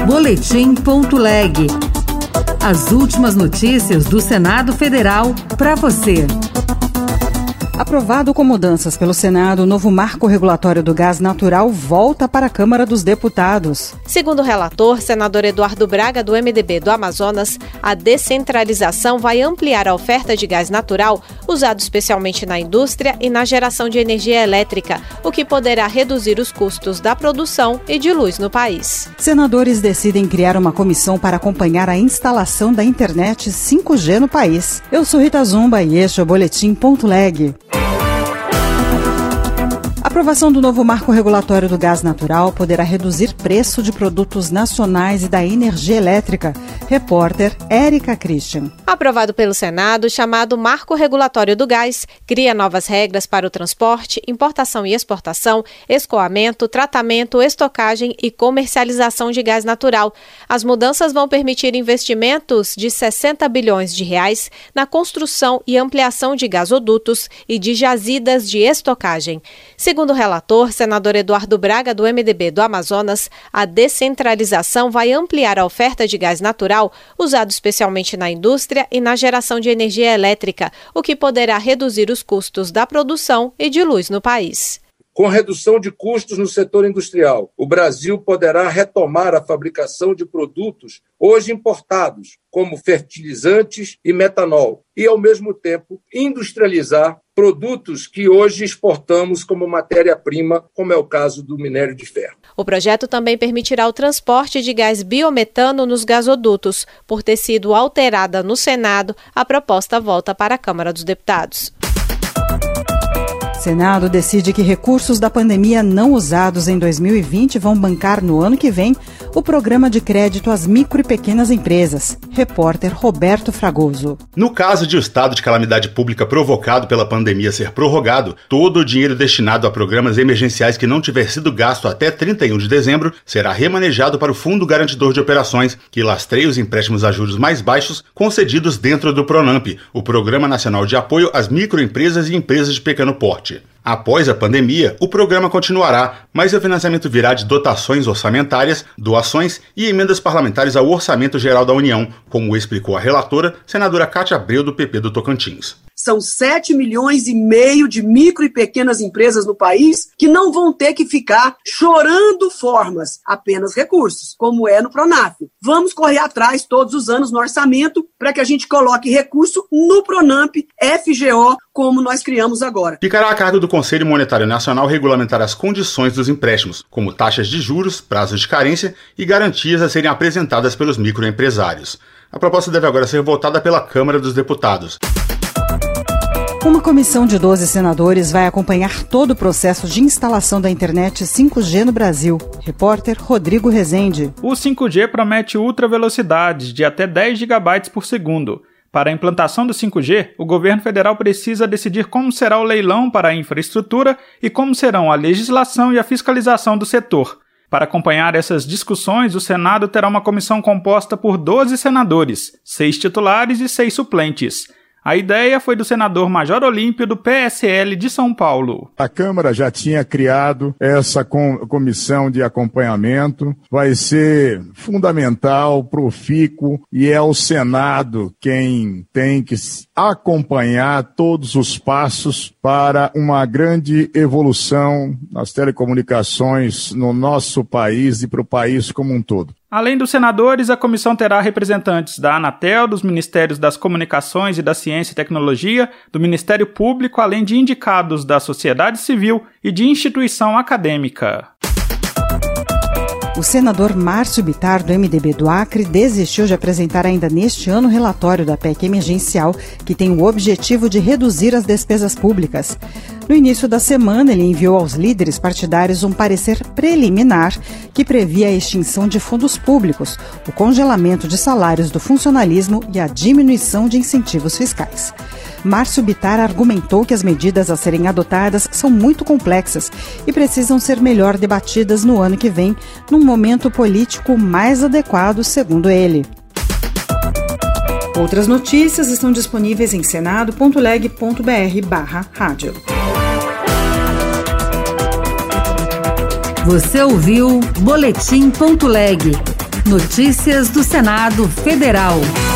Boletim.leg. As últimas notícias do Senado Federal para você. Aprovado com mudanças pelo Senado, o novo marco regulatório do gás natural volta para a Câmara dos Deputados. Segundo o relator, senador Eduardo Braga, do MDB do Amazonas, a descentralização vai ampliar a oferta de gás natural, usado especialmente na indústria e na geração de energia elétrica, o que poderá reduzir os custos da produção e de luz no país. Senadores decidem criar uma comissão para acompanhar a instalação da internet 5G no país. Eu sou Rita Zumba e este é o Boletim.leg. A aprovação do novo marco regulatório do gás natural poderá reduzir preço de produtos nacionais e da energia elétrica. Repórter Érica Christian. Aprovado pelo Senado, o chamado Marco Regulatório do Gás cria novas regras para o transporte, importação e exportação, escoamento, tratamento, estocagem e comercialização de gás natural. As mudanças vão permitir investimentos de 60 bilhões de reais na construção e ampliação de gasodutos e de jazidas de estocagem. Segundo o relator, senador Eduardo Braga, do MDB do Amazonas, a descentralização vai ampliar a oferta de gás natural, usado especialmente na indústria e na geração de energia elétrica, o que poderá reduzir os custos da produção e de luz no país. Com redução de custos no setor industrial, o Brasil poderá retomar a fabricação de produtos hoje importados, como fertilizantes e metanol, e, ao mesmo tempo, industrializar produtos que hoje exportamos como matéria-prima, como é o caso do minério de ferro. O projeto também permitirá o transporte de gás biometano nos gasodutos. Por ter sido alterada no Senado, a proposta volta para a Câmara dos Deputados. Senado decide que recursos da pandemia não usados em 2020 vão bancar no ano que vem o programa de crédito às micro e pequenas empresas. Repórter Roberto Fragoso. No caso de o estado de calamidade pública provocado pela pandemia ser prorrogado, todo o dinheiro destinado a programas emergenciais que não tiver sido gasto até 31 de dezembro será remanejado para o Fundo Garantidor de Operações, que lastreia os empréstimos a juros mais baixos concedidos dentro do PRONAMP, o Programa Nacional de Apoio às Microempresas e Empresas de Pequeno Porte. Após a pandemia, o programa continuará, mas o financiamento virá de dotações orçamentárias, doações e emendas parlamentares ao Orçamento Geral da União, como explicou a relatora, senadora Cátia Abreu, do PP do Tocantins. São 7,5 milhões de micro e pequenas empresas no país que não vão ter que ficar chorando formas, apenas recursos, como é no Pronaf. Vamos correr atrás todos os anos no orçamento para que a gente coloque recurso no Pronamp, FGO, como nós criamos agora. Ficará a cargo do Conselho Monetário Nacional regulamentar as condições dos empréstimos, como taxas de juros, prazos de carência e garantias a serem apresentadas pelos microempresários. A proposta deve agora ser votada pela Câmara dos Deputados. Uma comissão de 12 senadores vai acompanhar todo o processo de instalação da internet 5G no Brasil. Repórter Rodrigo Rezende. O 5G promete ultravelocidades de até 10 GB por segundo. Para a implantação do 5G, o governo federal precisa decidir como será o leilão para a infraestrutura e como serão a legislação e a fiscalização do setor. Para acompanhar essas discussões, o Senado terá uma comissão composta por 12 senadores, 6 titulares e 6 suplentes. A ideia foi do senador Major Olímpio, do PSL de São Paulo. A Câmara já tinha criado essa comissão de acompanhamento, vai ser fundamental, profícuo, e é o Senado quem tem que acompanhar todos os passos para uma grande evolução nas telecomunicações no nosso país e para o país como um todo. Além dos senadores, a comissão terá representantes da Anatel, dos Ministérios das Comunicações e da Ciência e Tecnologia, do Ministério Público, além de indicados da sociedade civil e de instituição acadêmica. O senador Márcio Bittar, do MDB do Acre, desistiu de apresentar ainda neste ano o relatório da PEC emergencial, que tem o objetivo de reduzir as despesas públicas. No início da semana, ele enviou aos líderes partidários um parecer preliminar que previa a extinção de fundos públicos, o congelamento de salários do funcionalismo e a diminuição de incentivos fiscais. Márcio Bittar argumentou que as medidas a serem adotadas são muito complexas e precisam ser melhor debatidas no ano que vem, num momento político mais adequado, segundo ele. Outras notícias estão disponíveis em senado.leg.br/rádio. Você ouviu Boletim.leg. Notícias do Senado Federal.